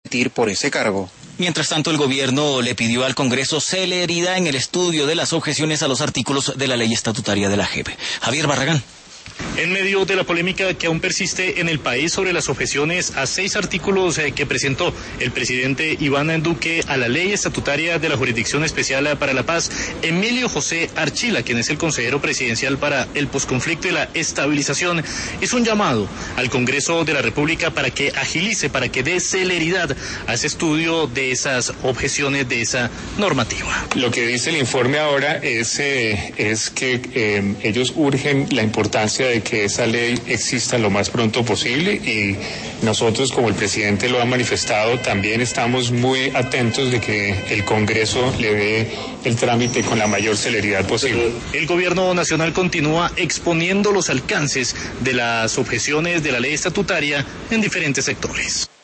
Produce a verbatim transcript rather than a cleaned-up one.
por ese cargo. Mientras tanto, el gobierno le pidió al Congreso celeridad en el estudio de las objeciones a los artículos de la ley estatutaria de la J E P. Javier Barragán. En medio de la polémica que aún persiste en el país sobre las objeciones a seis artículos eh, que presentó el presidente Iván Duque a la ley estatutaria de la Jurisdicción Especial para la Paz, Emilio José Archila, quien es el consejero presidencial para el posconflicto y la estabilización, hizo un llamado al Congreso de la República para que agilice, para que dé celeridad a ese estudio de esas objeciones, de esa normativa. Lo que dice el informe ahora es, eh, es que eh, ellos urgen la importancia de que esa ley exista lo más pronto posible, y nosotros, como el presidente lo ha manifestado, también estamos muy atentos de que el Congreso le dé el trámite con la mayor celeridad posible. El gobierno nacional continúa exponiendo los alcances de las objeciones de la ley estatutaria en diferentes sectores.